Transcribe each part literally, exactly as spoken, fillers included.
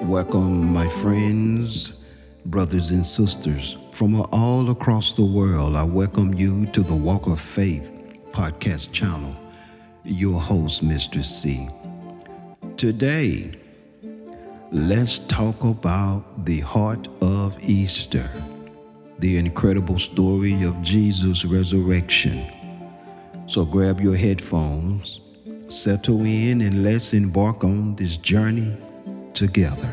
Welcome, my friends, brothers and sisters from all across the world. I welcome you to the Walk of Faith podcast channel. Your host, Mister C. Today, let's talk about the heart of Easter, the incredible story of Jesus' resurrection. So grab your headphones, settle in, and let's embark on this journey together.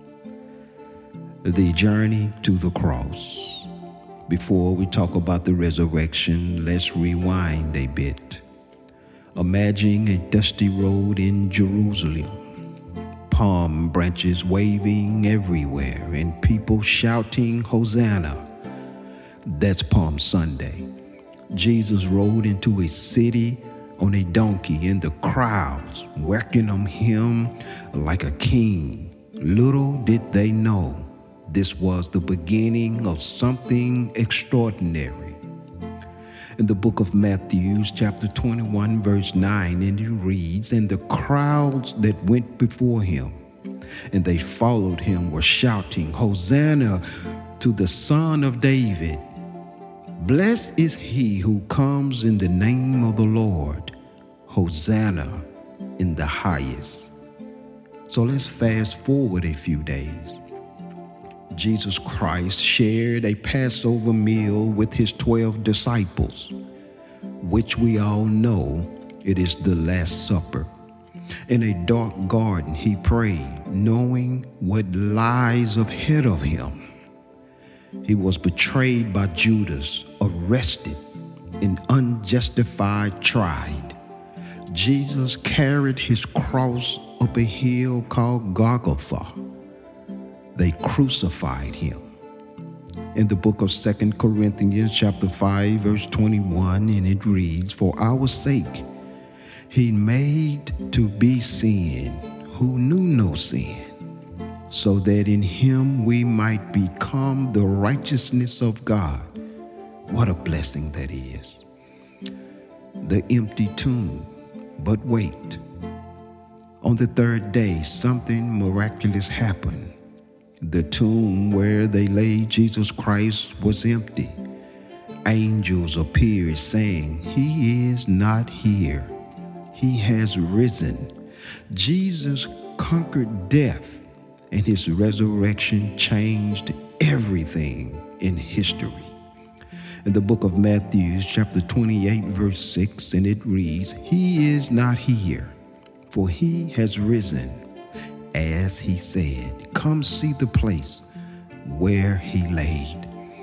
The journey to the cross. Before we talk about the resurrection, let's rewind a bit. Imagine a dusty road in Jerusalem, palm branches waving everywhere, and people shouting, "Hosanna." That's Palm Sunday. Jesus rode into a city on a donkey, and the crowds welcomed him like a king. Little did they know this was the beginning of something extraordinary. In the book of Matthew, chapter twenty-one, verse nine, and it reads, "And the crowds that went before him, and they followed him, were shouting, 'Hosanna to the Son of David. Blessed is he who comes in the name of the Lord. Hosanna in the highest.'" So let's fast forward a few days. Jesus Christ shared a Passover meal with his twelve disciples, which we all know it is the Last Supper. In a dark garden, he prayed, knowing what lies ahead of him. He was betrayed by Judas, arrested, and unjustified tried. Jesus carried his cross up a hill called Golgotha. They crucified him. In the book of Second Corinthians chapter five, verse twenty-one, and it reads, "For our sake he made to be sin who knew no sin, so that in him we might become the righteousness of God." What a blessing that is. The empty tomb. But wait. On the third day, something miraculous happened. The tomb where they laid Jesus Christ was empty. Angels appeared saying, "He is not here. He has risen." Jesus conquered death, and his resurrection changed everything in history. In the book of Matthew, chapter twenty-eight, verse six, and it reads, "He is not here, for he has risen, as he said. Come see the place where he laid."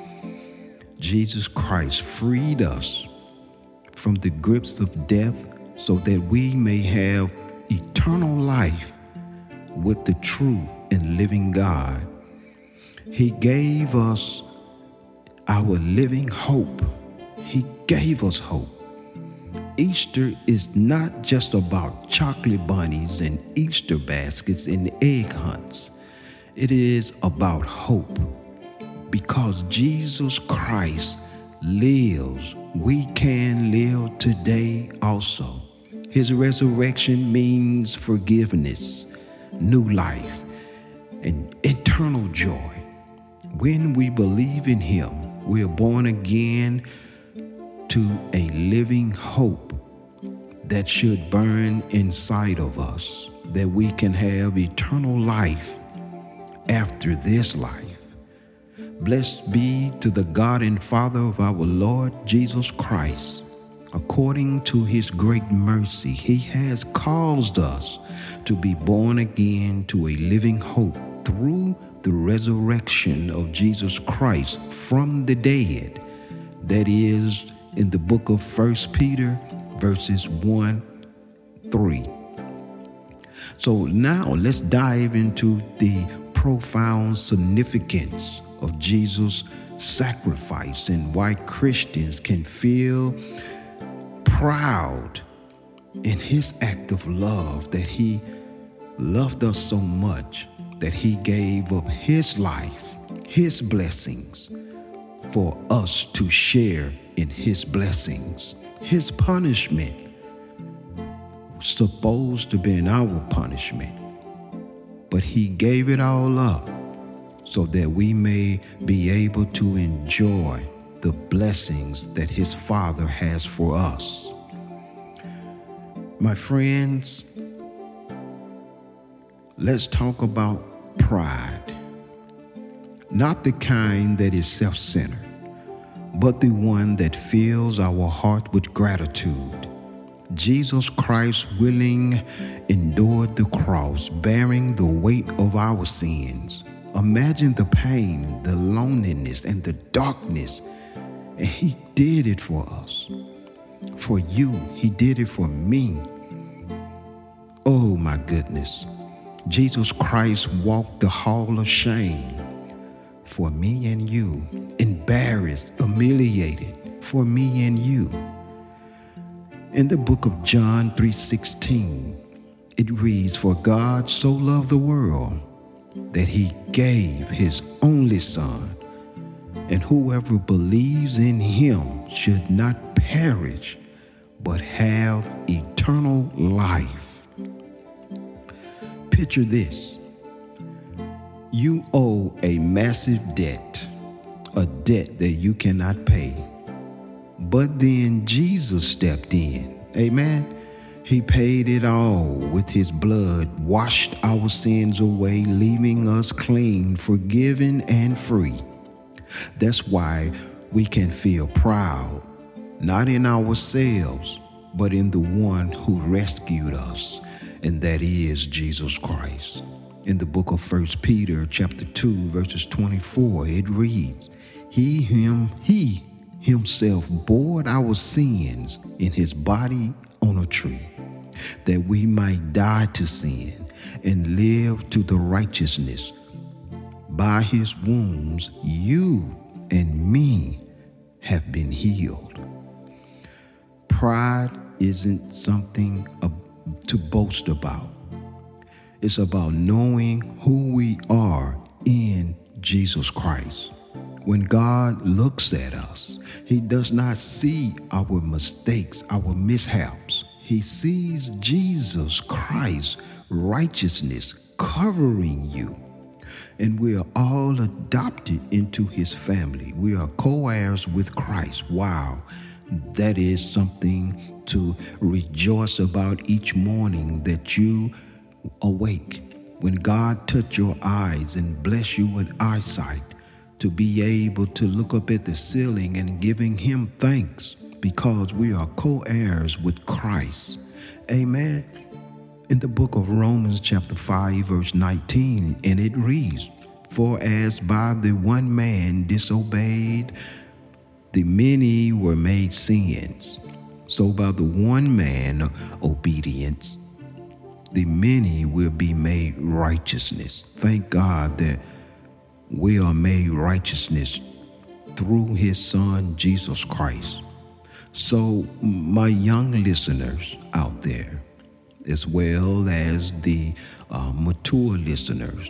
Jesus Christ freed us from the grips of death so that we may have eternal life with the true and living God. He gave us our living hope. He gave us hope. Easter is not just about chocolate bunnies and Easter baskets and egg hunts. It is about hope. Because Jesus Christ lives, we can live today also. His resurrection means forgiveness, new life, and eternal joy. When we believe in him, we are born again to a living hope that should burn inside of us, that we can have eternal life after this life. Blessed be to the God and Father of our Lord Jesus Christ. According to his great mercy, he has caused us to be born again to a living hope through the resurrection of Jesus Christ from the dead. That is in the book of First Peter, verses one, three. So now let's dive into the profound significance of Jesus' sacrifice and why Christians can feel proud in his act of love, that he loved us so much that he gave up his life, his blessings, for us to share in his blessings. His punishment was supposed to be our punishment, but he gave it all up so that we may be able to enjoy the blessings that his Father has for us. My friends, let's talk about pride. Not the kind that is self-centered, but the one that fills our heart with gratitude. Jesus Christ willing endured the cross, bearing the weight of our sins. Imagine the pain, the loneliness, and the darkness. And he did it for us. For you, he did it for me. Oh my goodness. Jesus Christ walked the hall of shame for me and you, embarrassed, humiliated for me and you. In the book of John three sixteen, it reads, "For God so loved the world that he gave his only Son, and whoever believes in him should not perish, but have eternal life." Picture this. You owe a massive debt, a debt that you cannot pay. But then Jesus stepped in. Amen. He paid it all with his blood, washed our sins away, leaving us clean, forgiven, and free. That's why we can feel proud, not in ourselves, but in the one who rescued us, and that is Jesus Christ. In the book of First Peter chapter two, verses twenty-four, it reads, He him he himself bore our sins in his body on a tree, that we might die to sin and live to the righteousness. By his wounds you and me have been healed. Pride isn't something to boast about. It's about knowing who we are in Jesus Christ. When God looks at us, he does not see our mistakes, our mishaps. He sees Jesus Christ's righteousness covering you. And we are all adopted into his family. We are co-heirs with Christ. Wow, that is something to rejoice about each morning that you awake. When God touch your eyes and bless you with eyesight, to be able to look up at the ceiling and giving him thanks because we are co-heirs with Christ. Amen. In the book of Romans chapter five, verse nineteen, and it reads, "For as by the one man disobeyed, the many were made sins, so by the one man obedience, the many will be made righteousness." Thank God that we are made righteousness through his Son, Jesus Christ. So my young listeners out there, as well as the uh, mature listeners,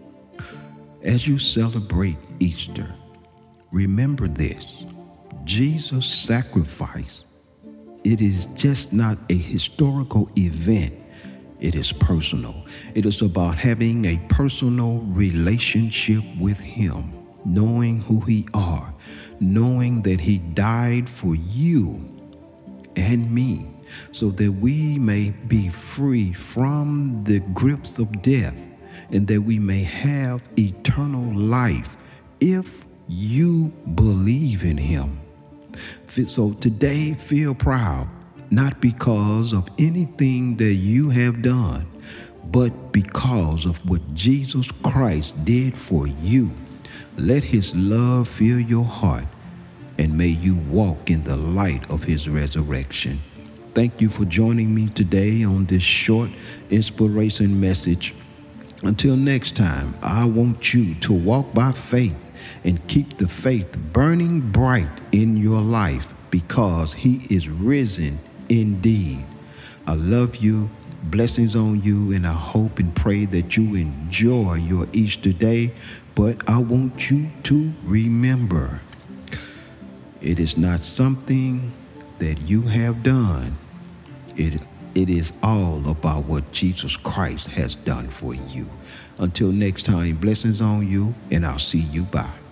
as you celebrate Easter, remember this: Jesus' sacrifice, it is just not a historical event. It is personal. It is about having a personal relationship with him, knowing who he are, knowing that he died for you and me, so that we may be free from the grips of death and that we may have eternal life if you believe in him. So today, feel proud. Not because of anything that you have done, but because of what Jesus Christ did for you. Let his love fill your heart, and may you walk in the light of his resurrection. Thank you for joining me today on this short inspiration message. Until next time, I want you to walk by faith and keep the faith burning bright in your life, because he is risen indeed. I love you. Blessings on you, and I hope and pray that you enjoy your Easter day. But I want you to remember, it is not something that you have done. It it is all about what Jesus Christ has done for you. Until next time, blessings on you, and I'll see you. Bye.